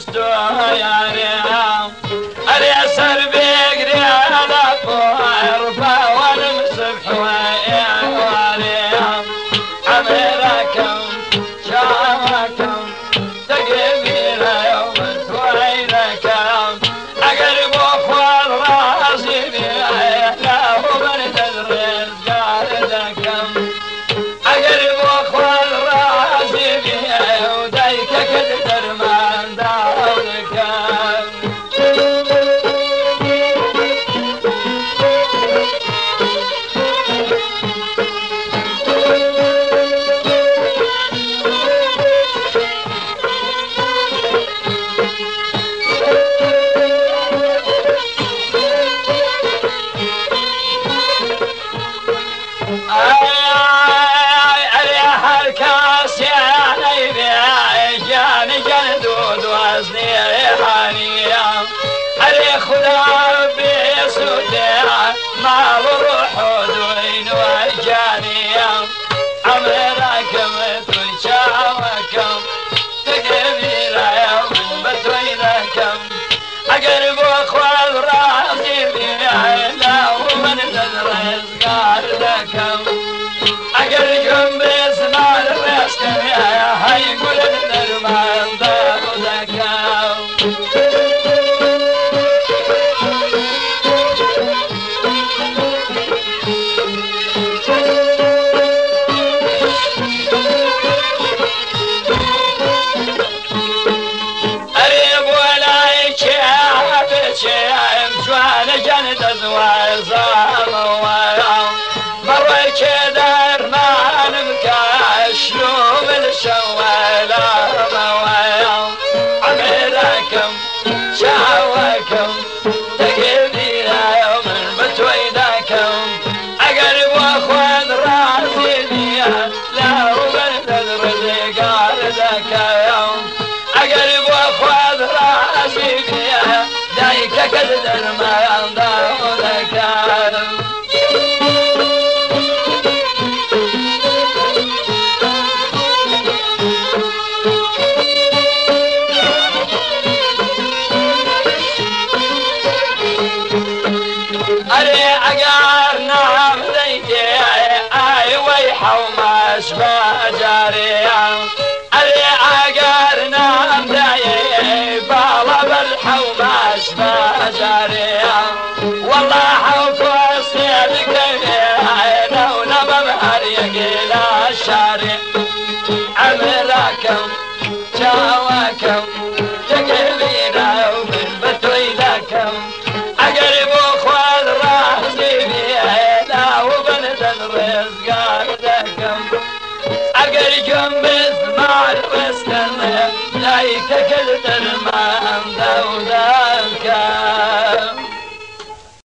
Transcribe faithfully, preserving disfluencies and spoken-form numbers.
استويا اليسر بيقري على طرفه والمسف حواليا عمركم شامكم تقبيل يوم تويلكم اقرب اخوان راسي بيلا وبرد الرزق ردكم اقرب اخوان راسي بيلا وديك كدر من داولكم خدا بيسودها ما بروح ودوين وجانيا عمركم تشاوكم تقبيل يوم بتوينكم اقرب اخوان راسي بيعينا ومن الرزق ردكم اقربكم باسم الرزق يا هاي قول النرمان ضربكم جنت زوازام ويوم مرة كدر ما نبكى شلوم الشوالة ويوم عمركم شاوكم تقبيل يوم بتويدكم اقرب واخوان راسي بيا لا وبرد الرزق ردك يوم اقرب واخوان راسي بيا دايك كدر ما وما اشبه جاريا اللي عقرنا مدايي بالا بالحو ما اشبه جاريا والله حوك وصيدك عينا ونبى بهريق الى الشارع عمركم جاوكم تقبينا ومن بتويدكم اقرب اخوان راسي بينا وبنت الرزق أقركم باسمع الوسكن لا يتكلم ما أمدودا